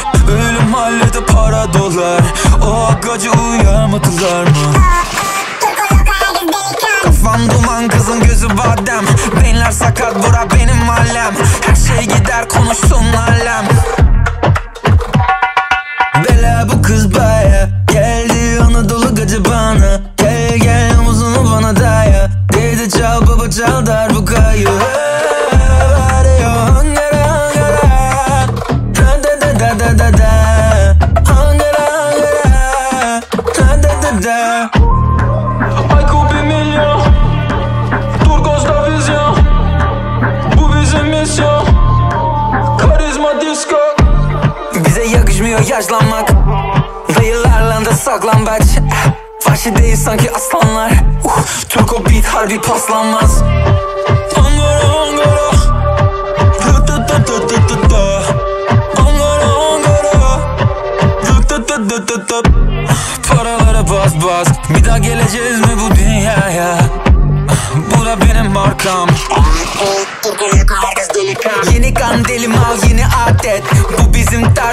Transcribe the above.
Ölüm mahallede para dolar. O agacı uyarmadılar mı? Kafam duman, kızın gözü badem. Beyinler sakat, bura benim mahallem. Her şey gider, konuşsun alem. Bela bu kız baya. Geldi Anadolu gacı bana. Gel gel omuzunu bana daya. Dedi çal baba çal darbukayı. Ayko 1 milyon, Turgos'ta vizyon. Bu bizim misyon. Karizma disco. Bize yakışmıyor yaşlanmak. Dayılarla da saklambaç. Vahşi değil sanki aslanlar. Turko beat harbi paslanmaz. Angara Angara. Angara Angara. Paralara bas bas. Bir daha geleceğiz mi bu dünyaya? Bu da benim markam. Yeni kan deli mal, yeni adet. Bu bizim tarz.